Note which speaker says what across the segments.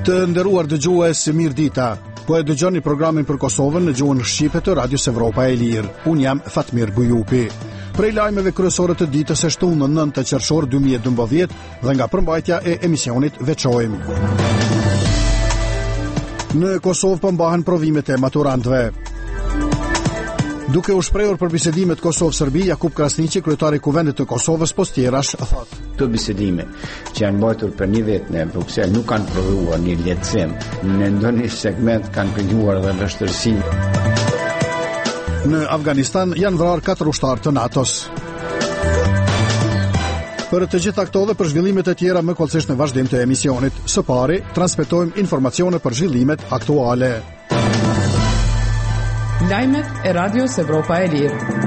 Speaker 1: Të nderuar dëgjues, mirëdita. Po e dëgjoni programin për Kosovën në gjuhën shqipe të Radios Evropa e Lirë. Unë jam Fatmir Bujupi. Prej lajmeve kryesore të ditës së shtunë në 9 qershor 2012 dhe nga përmbajtja e emisionit veçojmë. Në Kosovë përmbahen provimet e maturantëve. Duke u shprehur për bisedimet Kosovë-Serbi, Jakub Krasniqi, kryetari i Kuvendit të Kosovës, postjerash thotë:
Speaker 2: Këto bisedime që janë mbajtur për një vit në Bruksel nuk kanë provuar një lehtësim, në ndonjë segment kanë krijuar edhe vështirësi.
Speaker 1: Në Afganistan janë vrarë 4 ushtarë të NATO-s. Për të gjitha këto dhe për zhvillimet e tjera më kollësisht në vazhdim të emisionit. Së pari, transmetojmë informacione për zhvillimet aktuale.
Speaker 3: Lajmet e Radios Evropa e Lirë.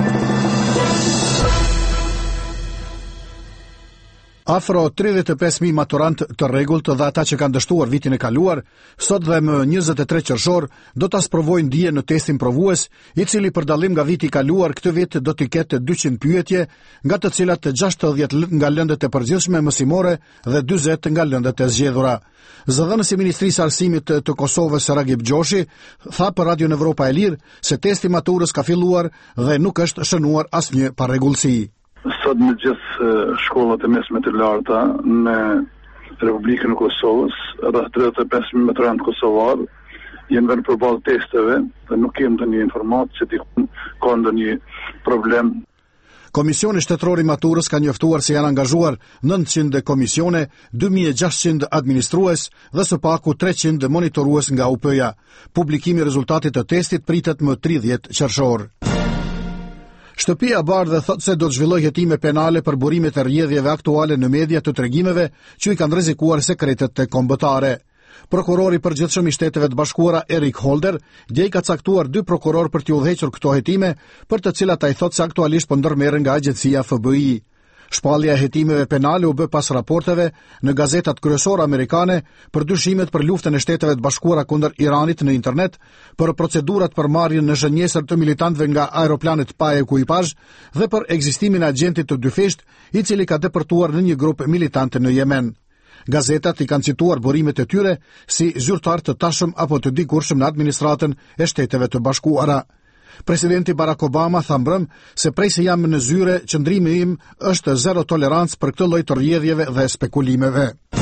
Speaker 1: Afro 35.000 maturant të rregullt dhe ata që kanë dështuar vitin e kaluar, sot dhe më 23 qershor do ta sprovojnë dije në testin provues, i cili për dallim nga viti i kaluar këtë vit do t'i ketë 200 pyetje, nga të cilat 60 nga lëndet e përgjithshme mësimore dhe 40 nga lëndet e zgjedhura. Zëdhënësi i Ministrisë së Arsimit të Kosovës, Ragip Gjoshi, tha për Radio Evropa e Lirë se testi maturës ka filluar dhe nuk është shënuar asnjë parregullsi.
Speaker 4: Sot në gjithë shkollat e mesme të larta në Republikën e Kosovës, rreth 35.000 maturantë kosovar janë vënë përballë testeve dhe nuk kemi ndonjë informatë se ka ndonjë problem.
Speaker 1: Komisioni shtetëror i maturës ka njoftuar se janë angazhuar 900 komisione, 2600 administrues dhe së paku 300 monitorues nga UP-ja. Publikimi i rezultatit të testit pritet më 30 qershor. Shtëpia e Bardhë thotë se do të zhvillojë hetime penale për burimet e rrjedhjeve aktuale në media të tregimeve që i kanë rrezikuar sekretet e kombëtare. Prokurori i përgjithshëm i Shteteve të Bashkuara Erik Holder dje ka caktuar 2 prokuror për t'i udhëhequr këto hetime, për të cilat ai thotë se aktualisht po ndërmerren nga agjencia FBI. Shpallja e hetimeve penale u bë pas raporteve në gazetat kryesore amerikane për dyshimet për luftën e Shteteve të Bashkuara kundër Iranit në internet, për procedurat për marrjen në zhënjesër të militantëve nga aeroplanet pa ekuipazh dhe për ekzistimin e agentit të dyfisht, i cili ka deportuar në një grup militant në Yemen. Gazetat i kanë cituar burimet e tyre si zyrtar të tashëm apo të dikurshëm në administratën e Shteteve të Bashkuara. Presidenti Barack Obama tha mbrëm se prej se jam në zyre, qëndrimi im është zero tolerancë për këtë lloj të rrjedhjeve dhe spekulimeve.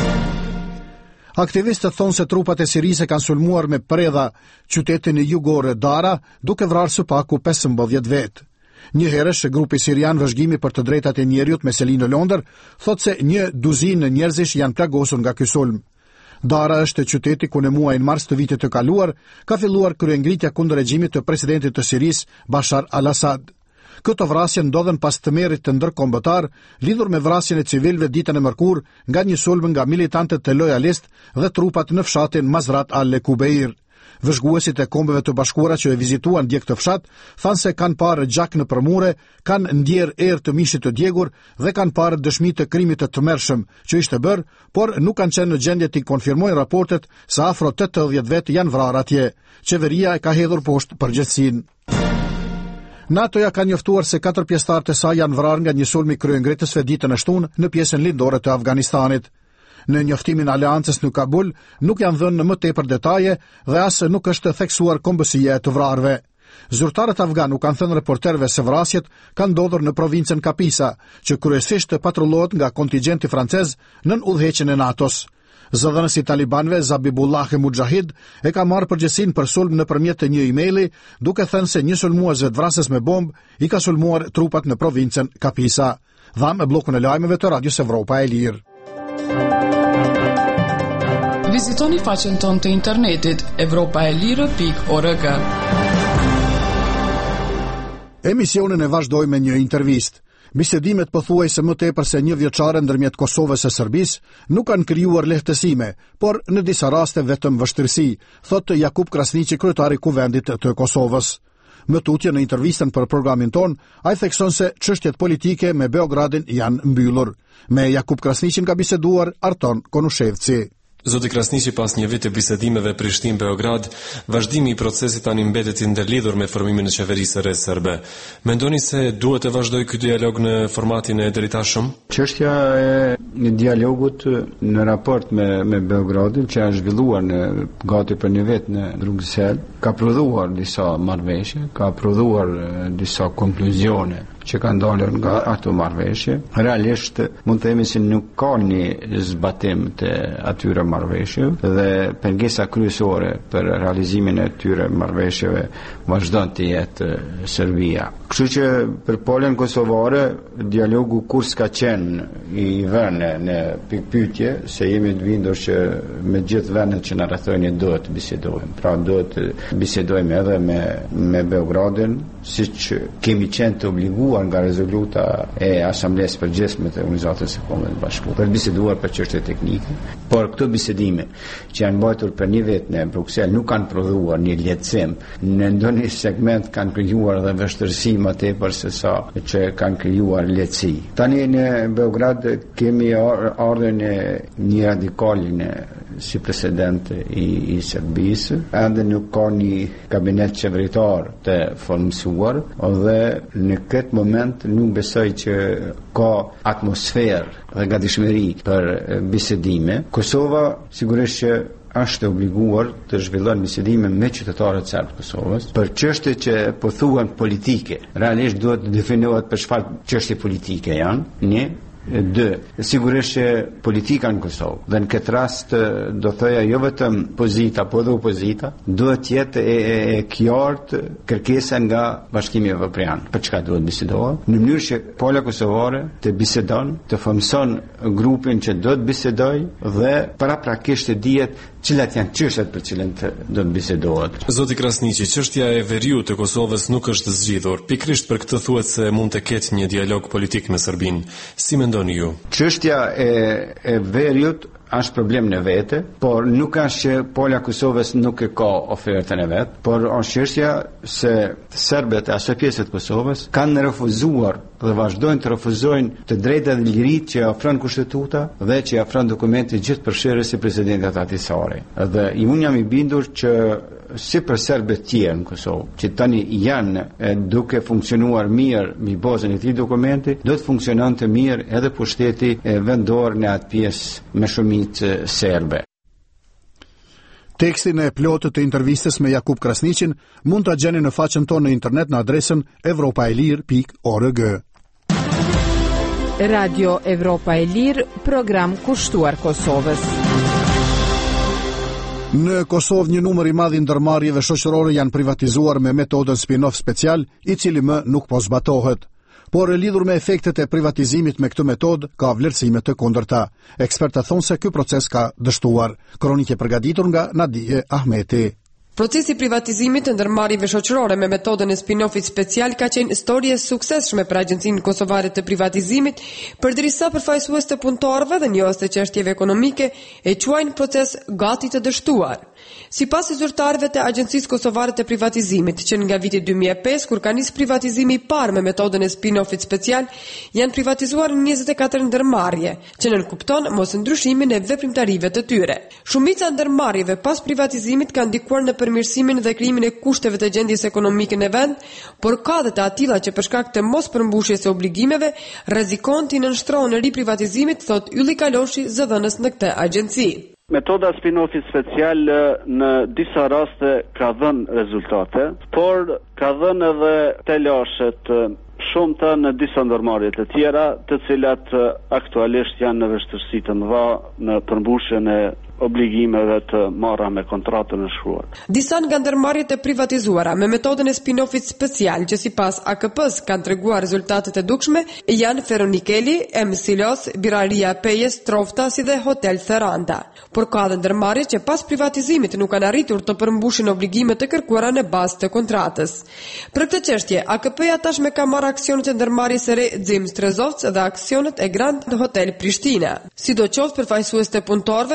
Speaker 1: Aktivistët thonë se trupat e Sirisë kanë sulmuar me predha qytetin e jugor Dara, duke vrarë së paku 15 vetë. Një herësh grupi sirian vëzhgimi për të drejtat e njerëzit me seli në Londër thotë se 12 njerëzish janë plagosur nga ky sulm. Dara është qyteti ku në muajin mars të vitit të kaluar ka filluar kryengritja kundër regjimit të presidentit të Sirisë Bashar al-Assad. Këto vrasje ndodhen pas tmerrit të ndërkombëtar lidhur me vrasjen e civilëve ditën e mërkurë nga një sulm nga militantët të lojalist dhe trupat në fshatin Mazrat al-Kubeir. Vëzhguesit e Kombeve të Bashkuara që e vizituan dje këtë fshat thanë se kanë parë gjak në përmure, kanë ndjer erë të mishit të djegur dhe kanë parë dëshmi të krimit të tmerrshëm që ishte bërë, por nuk kanë qenë në gjendje të konfirmojnë raportet se afro 80 vetë janë vrarë atje. Qeveria e ka hedhur poshtë përgjegjësinë. NATO-ja ka njoftuar se 4 pjesëtarë të saj janë vrarë nga një sulm i kryengritësve ditën e shtunë në pjesën lindore të Afganistanit. Në njoftimin aleancës në Kabul nuk janë dhënë në më tepër detaje dhe as nuk është theksuar kombësia e të vrarëve. Zyrtarët afgan u kanë thënë reporterëve se vrasjet kanë ndodhur në provincën Kapisa, që kryesisht patrullohet nga kontingjenti francez nën udhëheqjen e NATO-s. Zëdhënësi i talibanëve Zabihullah Mujahid e ka marrë përgjegjësinë për sulm nëpërmjet një emaili, duke thënë se një sulmues vetvrasës me bombë i ka sulmuar trupat në provincën Kapisa. Dhamë bllokun e lajmeve të Radios Evropa e Lirë.
Speaker 3: Vizitoni faqen tonë të internetit evropaelire.org.
Speaker 1: Emisionin e vazhdoi me një intervistë. Bisedimet pothuajse më tepër se një vjeçare ndërmjet Kosovës e Serbisë nuk kanë krijuar lehtësime, por në disa raste vetëm vështirësi, thotë Jakub Krasniqi, kryetari i Kuvendit të Kosovës. Më tutje në intervistën për programin ton, ai thekson se çështjet politike me Beogradin janë mbyllur. Me Jakub Krasniqin ka biseduar Arton Konushevci.
Speaker 5: Zoti Krasniqi, pas një vit të bisedimeve Prishtinë-Beograd, vazhdimi i procesit tani mbetet i ndërlidhur me formimin e qeverisë së re serbe. Mendoni se duhet të vazhdojë ky dialog në formatin e deritashëm?
Speaker 2: Çështja e dialogut në raport me Beogradin, që është zhvilluar në gati për një vit në Bruxelles, ka prodhuar disa marrëveshje, ka prodhuar disa konkluzione që kanë dalur nga ato marrëveshje. Realisht mund të themi se nuk ka një zbatim të atyre marrëveshjeve dhe pengesa kryesore për realizimin e atyre marrëveshjeve vazhdon të jetë Serbia. Kështu që për palën kosovare dialogu kur s'ka qenë i vënë në pikpyetje, se jemi të bindur që me gjithë vendet që na rrethojnë duhet të bisedojmë. Pra duhet të bisedojmë edhe me Beogradin, siç kemi qenë të obliguar nga rezoluta e Asamblesë Përgjithshme të Organizatës së Kombeve të Bashkuara për biseduar për çështje teknike, por këto bisedime që janë mbajtur për një vit në Bruksel nuk kanë prodhuar një lehtësim, në ndonjë segment kanë krijuar edhe vështirësi më tepër se sa që kanë krijuar lehtësi. Tani në Beograd kemi ardhen e një radikalin si president i Serbisë, ende nuk ka një kabinet qeveritar të formsuar dhe në këtë moment nuk besoj që ka atmosferë dhe gatishmëri për bisedime. Kosova sigurisht që është obliguar të zhvillon bisedime me qytetarët serbë të Kosovës për çështje që po thuhen politike. Realisht duhet të definohet për çfarë çështje politike janë, një. 2. Sigurisht që politika në Kosovë dhe në këtë rast do thoya jo vetëm pozita, po edhe opozita, duhet jetë e qartë kërkesa nga Bashkimi Evropian. Për çka duhet bisedohet? Në mënyrë që pola kosovare të bisedon, të formson grupin që do të bisedojë dhe paraprakisht të dihet cilat janë çështjet për cilën do të bisedohet.
Speaker 5: Zoti Krasniqi, çështja e veriut të Kosovës nuk është zgjidhur. Pikërisht për këtë thuhet se mund të ketë një dialog politik me Serbinë. Si mendoni ju?
Speaker 2: Çështja e veriut është problem në vete, por nuk është që pola Kosovës nuk e ka ofertën e vet, por është çështja se serbët e asaj pjesë të Kosovës kanë refuzuar dhe vazhdojnë të refuzojnë të drejtat dhe liritë që ofron kushtetuta dhe që ofron dokumenti gjithëpërfshirës si presidentit Ahtisari. Dhe unë jam i bindur që si për serbët tjerë në Kosovë, që tani janë duke funksionuar mirë mbi bazën e këtij dokumenti, do të funksiononte mirë edhe pushteti vendor në atë pjesë me shumicë serbe.
Speaker 1: Tekstin e plotë të intervistës me Jakub Krasniqin mund ta gjeni në faqen tonë në internet në adresën europaelir.org.
Speaker 6: Radio Evropa e Lirë, program kushtuar Kosovës.
Speaker 1: Në Kosovë një numër i madh i ndërmarrjeve shoqërore janë privatizuar me metodën spin-off special, i cili më nuk po zbatohet. Por lidhur me efektet e privatizimit me këtë metodë ka vlerësime të kundërta. Ekspertët thonë se ky proces ka dështuar. Kronikë e përgatitur nga Nadije Ahmeti.
Speaker 7: Procesi i privatizimit të ndërmarrjeve shoqërore me metodën e spin-offit special ka qenë histori e suksesshme për Agjencinë Kosovare të Privatizimit, përderisa përfaqësues të punëtorëve dhe njohës të çështjeve ekonomike e quajnë proces gati të dështuar. Sipas zyrtarëve të Agjencisë Kosovare të Privatizimit, që nga viti 2005 kur ka nis privatizimi i parë me metodën e spin-offit special, janë privatizuar 24 ndërmarrje, që nënkupton mosndryshimin e veprimtarive të tyre. Shumica ndërmarrjeve pas privatizimit kanë ndikuar në përmirësimin dhe krijimin e kushteve të gjendjes ekonomike në vend, por ka dhe të atilla që për shkak të mos përmbushjes së obligimeve rrezikon të nënshtrohen në riprivatizimit, thot Ylli Kaloshi, zëdhënës në këtë agjenci.
Speaker 8: Metoda spin-offit special në disa raste ka dhënë rezultate, por ka dhënë edhe telashet shumëta në disa ndërmarrje të tjera, të cilat aktualisht janë në vështirësi të mëdha në përmbushjen e obligimeve të marra me kontratën e shkruar.
Speaker 7: Disa nga ndërmarrjet e privatizuara me metodën e spin-offit special, që sipas AKP-s kanë treguar rezultatet e dukshme, janë Ferronikeli, Silos, Biraria Pejes, Trofta si dhe Hotel Theranda. Por ka dhe ndërmarrje që pas privatizimit nuk kanë arritur të përmbushin obligimet të kërkuara në bazë të kontratës. Për këtë çështje, AKP-ja tashmë ka marrë aksionet e ndërmarrjes së re Xim Strezovc dhe aksionet e Grand Hotel Prishtina. Sidoqoftë, përfaqësues të punëtorëve thonë se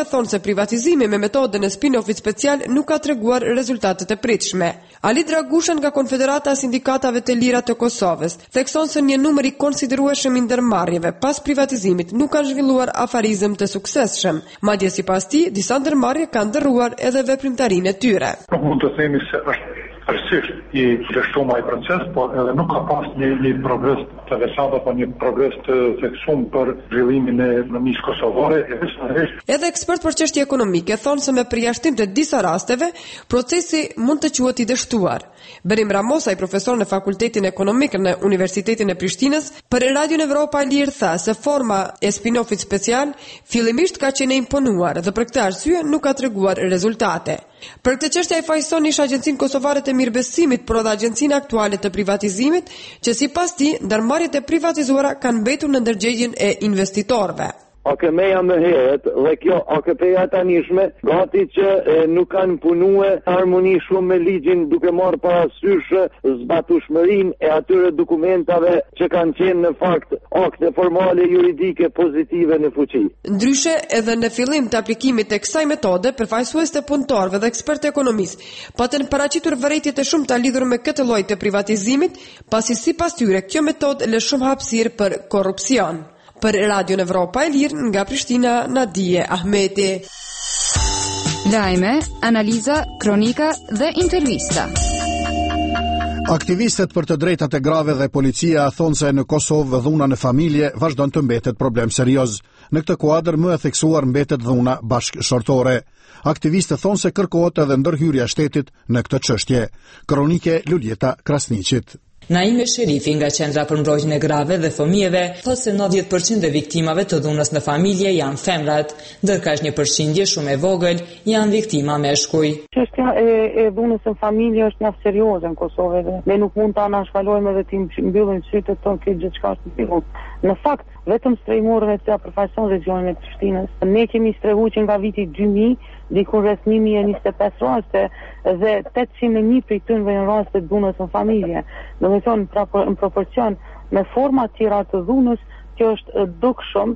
Speaker 7: privatizimi me metodën e spin-offit special nuk ka treguar rezultatet e pritshme. Ali Dragusha nga Konfederata e Sindikatave të Lira të Kosovës thekson se një numër i konsiderueshëm i ndërmarrjeve pas privatizimit nuk kanë zhvilluar afarizëm të suksesshëm. Madje sipas tij, disa ndërmarrje kanë ndërruar edhe veprimtarinë e tyre.
Speaker 4: Nuk mund të themi se është përsisht i lështuar ai proces, por edhe nuk ka pas një progres të veçantë apo një progres të theksuar për zhvillimin e ekonomisë kosovare.
Speaker 7: Edhe ekspert për çështje ekonomike thonë se me përjashtim të disa rasteve, procesi mund të quhet i dështuar. Berim Ramosa, i profesor në Fakultetin Ekonomik në Universitetin e Prishtinës, për Radion Evropa e Lirë tha se forma e spin-offit special fillimisht ka qenë imponuar dhe për këtë arsye nuk ka treguar rezultate. Për këtë çështje ai fajson ish Agjencinë Kosovare të Mirëbesimit, por edhe Agjencinë Aktuale të Privatizimit, që sipas tij ndërmarrjet e privatizuara kanë mbetur në ndërgjegjen e investitorëve.
Speaker 9: AKP-ja më herët dhe kjo AKP-ja tanishme gati që nuk kanë punue harmoni shumë me ligjin duke marrë parasysh zbatueshmërinë e atyre dokumentave që kanë qenë në fakt akte formale juridike pozitive në fuqi.
Speaker 7: Ndryshe, edhe në fillim të aplikimit të kësaj metode, përfaqësues të punëtorëve dhe ekspertë ekonomisë patën paraqitur vërejtje të shumta lidhur me këtë lloj të privatizimit, pasi sipas tyre kjo metodë lë shumë hapësirë për korrupsion. Për Radion Evropa e Lirë nga Prishtina, Nadije Ahmeti.
Speaker 6: Lajme, analiza, kronika dhe intervista.
Speaker 1: Aktivistët për të drejtat e grave dhe policia thonë se në Kosovë dhuna në familje vazhdon të mbetet problem serioz. Në këtë kuadër më e theksuar mbetet dhuna bashkëshortore. Aktivistët thonë se kërkohet edhe ndërhyrja e shtetit në këtë çështje. Kronike Luljeta Krasniqit.
Speaker 10: Naime Sherifi nga Qendra për mbrojtjen e grave dhe fëmijëve thotë se 90% e viktimave të dhunës në familje janë femrat, ndërkaq një përqindje shumë e vogël janë viktima meshkuj.
Speaker 11: Çështja e dhunës në familje është mjaft serioze në Kosovë dhe ne nuk mund ta anashkalojmë edhe të mbyllim sytë tonë këtë gjithçka është fill. Në fakt, vetëm strehimorën e cila përfaqëson regionin e Prishtinës, ne kemi strehuar që nga viti 2000 diku rreth 1025 raste dhe 801 prej tyre janë raste të dhunës në familje. Domethënë në proporcion me forma të tjera të dhunës, kjo është dukshëm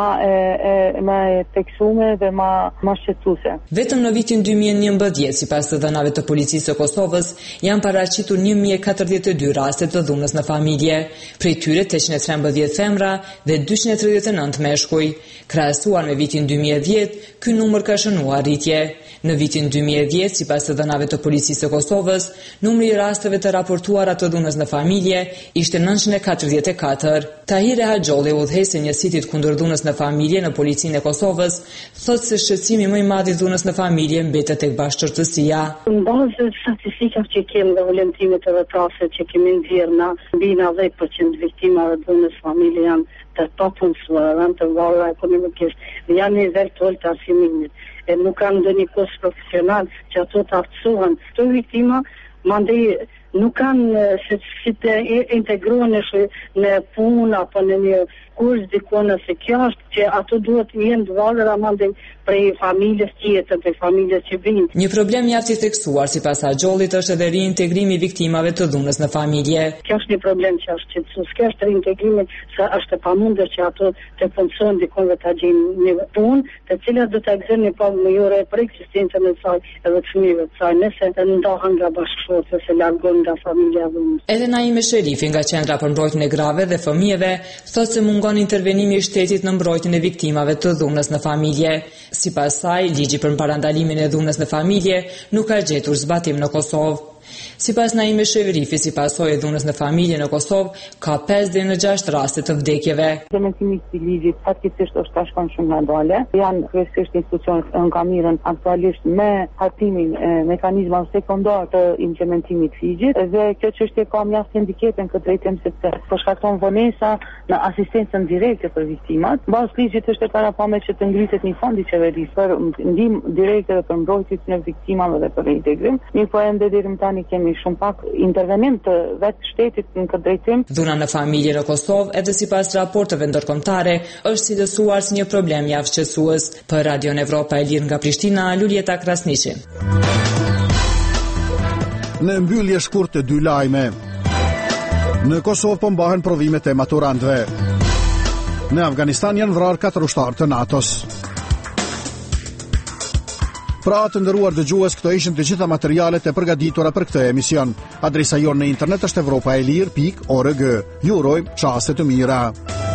Speaker 11: ma teksume dhe ma shqetësuese.
Speaker 10: Vetëm në vitin 2011, sipas të dhënave të policisë së Kosovës, janë paraqitur 1042 raste të dhunës në familje, prej tyre 813 femra dhe 239 meshkuj. Krahasuar me vitin 2010, ky numër ka shënuar rritje. Në vitin 2010, sipas të dhënave të policisë së Kosovës, numri i rasteve të raportuara të dhunës në familje ishte 944. Tahire Haxholli, udhëheqësi i njësitit kundër dhunës në familje në policinë e Kosovës, thotë se shqetësimi më i madh i dhunës në familje mbetet tek bashkëshortësia.
Speaker 12: Në bazë të statistikave që kemi dhe vlerësimit të rrethave që kemi nxjerrë na, mbi 90% viktimave të dhunës në familje janë të papunësuara, janë të varura ekonomikisht dhe janë në nivel të ulët të arsimimit. E nuk kanë ndonjë kurs profesional që ato të aftësohen. Këto viktima mandej nuk kanë si të integrohen në punë apo në një kurs dikon nëse kjo është që ato duhet të jenë të varura mandej prej familjes tjetër, prej familjes që vinë.
Speaker 10: Një problem mjaft i theksuar sipas Haxhollit është edhe reintegrimi i viktimave të dhunës në familje.
Speaker 12: Kjo është një problem që është qetësues, kjo është reintegrimi se është e pamundur që ato të punësojnë dikon dhe ta gjejnë një punë, të cilat do ta gëzojnë një pagë më jore për ekzistencën e saj edhe të fëmijëve të saj, nëse ndahen nga bashkëshortët ose largohen nga familja e dhunës.
Speaker 10: Edhe Naime Sherifi nga Qendra për mbrojtjen e grave dhe fëmijëve thotë se mungon intervenimi i shtetit në mbrojtjen e viktimave të dhunës në familje. Sipas saj, ligji për parandalimin e dhunës në familje nuk ka gjetur zbatim në Kosovë. Sipas Naime Sherifi, sipas saj, dhunës në familje në Kosovë ka 5 deri në 6 raste të vdekjeve.
Speaker 11: Implementimi i ligjit faktikisht është tashkon shumë ngadale. Janë kryesisht institucionet nga mirën aktualisht me hartimin e mekanizmave sekondar të implementimit të ligjit dhe kjo çështje ka mjaft indikete në këtë drejtim sepse përshkakton vonesa në asistencën direkte për viktimat. Mbas ligjit është e parapame që të ngrihet një fond i qeverisë për ndihmë direkte dhe për mbrojtjen e viktimave dhe për reintegrim. Mirë, ende deri më tani kemi shumë pak intervenim të vetë shtetit në këtë drejtim.
Speaker 10: Dhuna në familje në Kosovë, edhe sipas raporteve ndërkombëtare, është cilësuar si një problem mjaft shqetësues. Për Radion Evropa e Lirë nga Prishtina, Luljeta Krasniqi.
Speaker 1: Në mbyllje shkurtë 2 lajme. Në Kosovë po mbahen provimet e maturantëve. Në Afganistan janë vrarë 4 ushtarë të NATO-s. Pra të nderuar dëgjues, këto ishin të gjitha materialet e përgatitura për këtë emision. Adresa jonë në internet është europaelir.org. Ju urojmë çaste të mira.